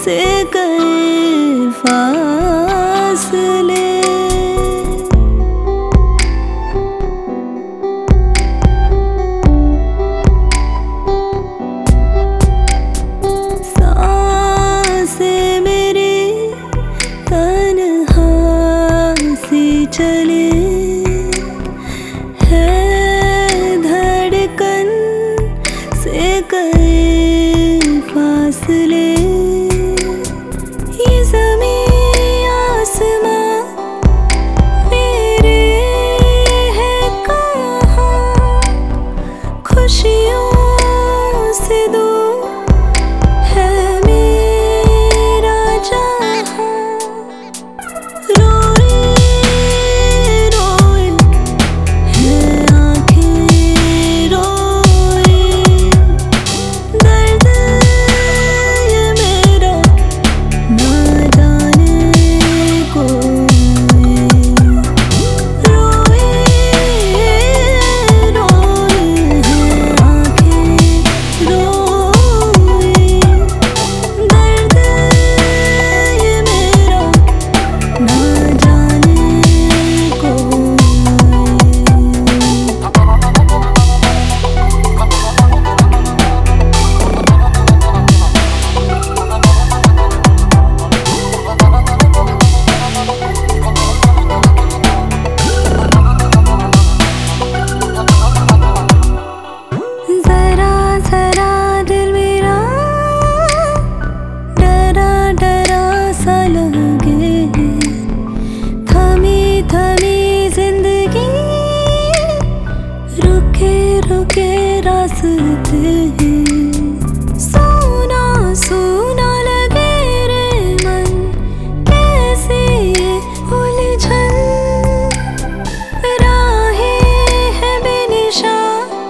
से कई फासले। सांसें मेरी तन्हा सी चले, है धड़कन से कई फासले। ये ज़मीं आसमां मेरे हैं कहाँ, खुशियों से दूर है मेरा जहाँ। रोए रोए हैं आँखें रोए, दर्द ये मेरा ना जाने कोई। रोए रोए हैं आँखें रोए, दर्द ये मेरा ना जाने कोई। जरा जरा दिल मेरा डरा डरा सा लगे, थमी थमी जिंदगी रुके रुके रास्ते। सोना सोना लगे रे मन, कैसी ये उलझन। राहें है बेनिशा,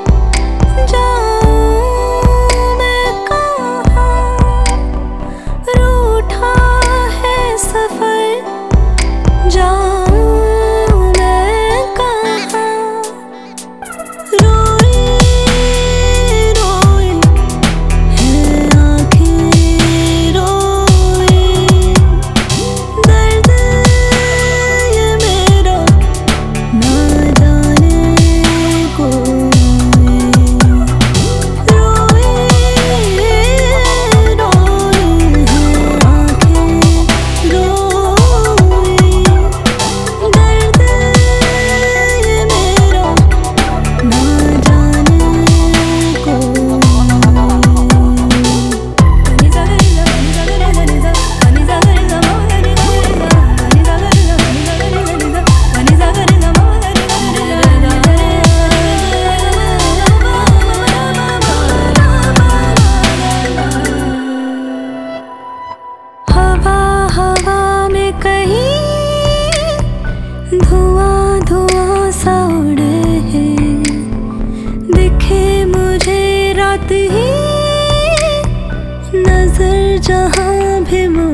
जाऊं मैं कहाँ, रूठा है सफर, जाऊं मैं कहाँ। रोए रोए हैं आँखें रोए, दर्द ये मेरा ना जाने कोई। रोए रोए हैं आँखें रोए, दर्द ये मेरा ना जाने कोई। हवा हवा में कहीं धुआं धुआं सा उड़े हैं, दिखे मुझे रात ही नजर जहाँ भी